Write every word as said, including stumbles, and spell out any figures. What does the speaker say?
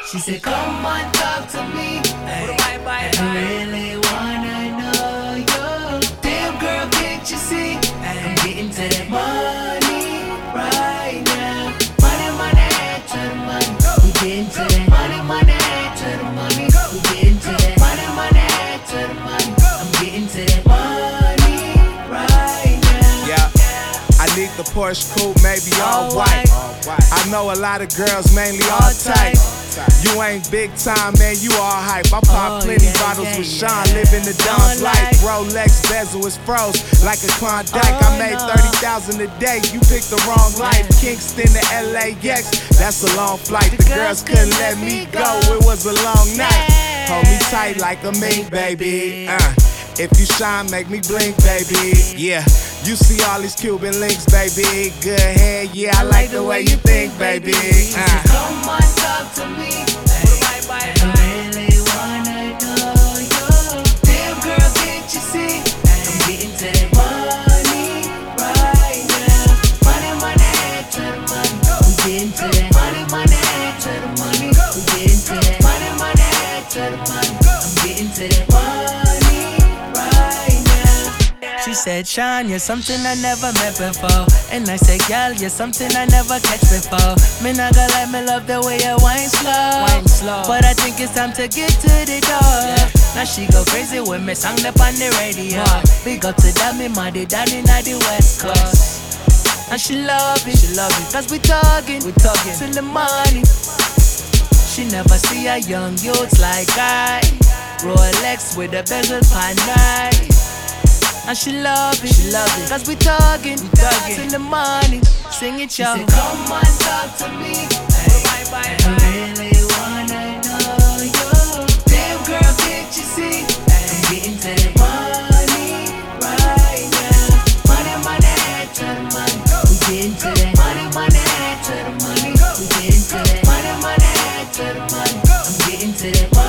She said, come on, talk to me. Ay, I really wanna know you. Damn girl, can't you see? I'm getting to that money right now. Money, money, to the money. We getting to that money, money, to the money. We getting to that money, money, to the money. I'm getting to that money right now. Yeah, I need the Porsche coupe, maybe all white. I know a lot of girls, mainly all type. You ain't big time, man, you all hype. I pop oh, plenty yeah, bottles yeah, with yeah. Sean, living the Don's Like, life. Rolex bezel is froze like a Klondike. oh, I made no. thirty thousand a day, you picked the wrong life. Kingston to L A X, that's a long flight. The girls couldn't let me go, it was a long night. Hold me tight like a mink, baby. Uh, if you shine, make me blink, baby. Yeah, you see all these Cuban links, baby. Good head, yeah, I like the way you think, baby. Uh. Come on, talk to me. I really wanna know you. Damn girl, can't you see? I'm getting to that money right now. Money, money, to the money. We getting to that money, money, to the money. We getting to that money, money, to the money. I'm getting to that money right now. She said, Sean, you're something I never met before. And I said, girl, you're something I never catch before. Me not gonna let me love the way you wine slow. Wine slow. But I think it's time to get to the door. Yeah. Now she go crazy with me, song up on the radio. Wow. Big up to that, me money down in the West Coast. And she love it, she love it. Cause we talking, we talking till the morning. She never see a young youth like I. Rolex with a bezel pan night. And she love it, she love it. Cause we talking, we talking till the morning. Sing it, y'all. She said, come on, talk to me. Ay, I really wanna know you. Damn girl, can't you see? I'm getting to that money right now. Money, money, to the money. We getting to that money, money, to the money. We getting to that money, money, to the money. I'm getting to that money.